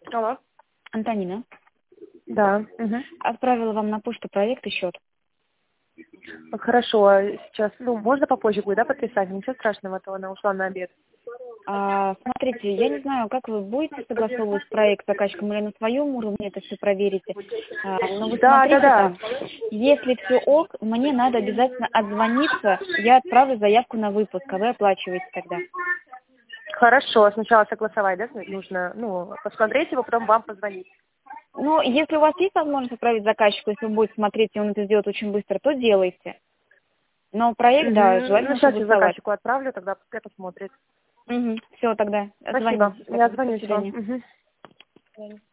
Алло. Антонина, Да. Угу. отправила вам на почту проект и счет. Хорошо, сейчас, можно попозже будет, да, подписать? Ничего страшного, а то она ушла на обед. Смотрите, я не знаю, как вы будете согласовывать проект с заказчиком или на своем уровне это все проверите. Но вы смотрите Да. там, если все ок, мне надо обязательно отзвониться, я отправлю заявку на выпуск, а вы оплачиваете тогда. Хорошо, сначала согласовать, да, нужно, посмотреть его, потом вам позвонить. Ну, если у вас есть возможность отправить заказчику, если он будет смотреть, и он это сделает очень быстро, то делайте. Но проект, да, желательно Сейчас я согласовать. заказчику отправлю, тогда пускай посмотрит. Все, тогда Спасибо, звоните. я До звоню вам. свидания. Угу.